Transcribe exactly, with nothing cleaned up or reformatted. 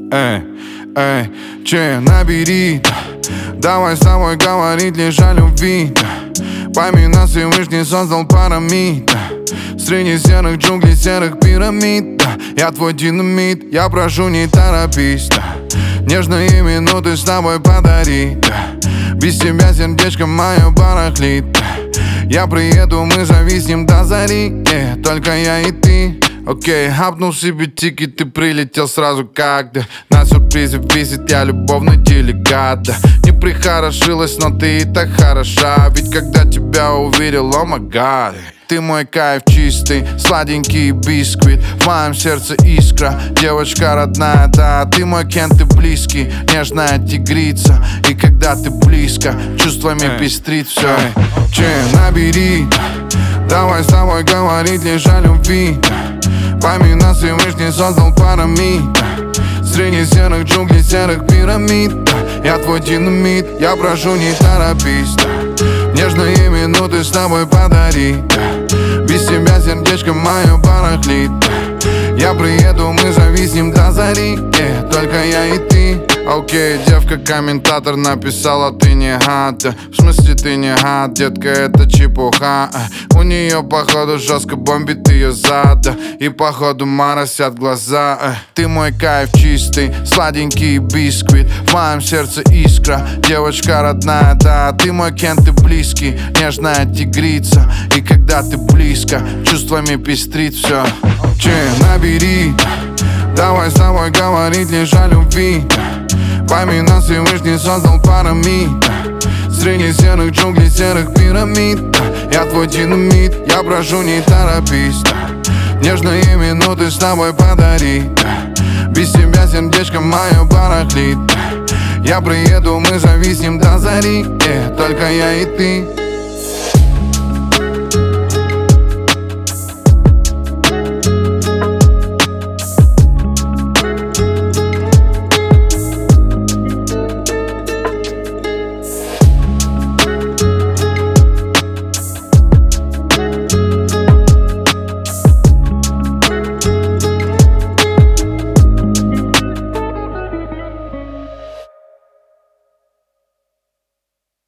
Эй, эй, че, набери, давай с тобой говорить лишь о любви. Пойми, нас Всевышний создал парамид. Среди серых джунглей, серых пирамид. Я твой динамит, я прошу, не торопись. Нежные минуты с тобой подарить. Без тебя сердечко мое барахлит. Я приеду, мы зависнем до зари, yeah, только я и ты. Окей, okay, хапнул себе тики, ты прилетел сразу как-то. На сюрпризе висит я любовный делегат. Не прихорошилась, но ты и так хороша. Ведь когда тебя увидел, о май гад. Ты мой кайф чистый, сладенький бисквит. В моем сердце искра, девочка родная, да. Ты мой Кен, ты близкий, нежная тигрица. И когда ты близко, чувствами hey. пестрит все. hey. Че, набери, давай с тобой говорить лишь о любви. Пойми, нас Всевышний создал парамид. Среди серых джунглей, серых пирамид. Я твой динамит, я прошу, не торопись. Нежные минуты с тобой подари. Без тебя сердечко мое барахлит. Я приеду, мы зависнем до зари, yeah, только я и ты. Окей, okay, девка-комментатор написала, ты не гад. В смысле ты не гад, детка, это чепуха. У нее походу жестко бомбит ее зад. И походу моросят глаза. Ты мой кайф чистый, сладенький бисквит. В моем сердце искра, девочка родная, да. Ты мой Кен, ты близкий, нежная тигрица. И когда ты близко, чувствами пестрит все. Че, набери, давай с тобой говорить лишь о любви. Пойми, нас Всевышний создал парамид. Среди серых джунглей, серых пирамид. Я твой динамит, я прошу, не торопись. Нежные минуты с тобой подари. Без тебя сердечко мое барахлит. Я приеду, мы зависнем до зари, yeah, только я и ты.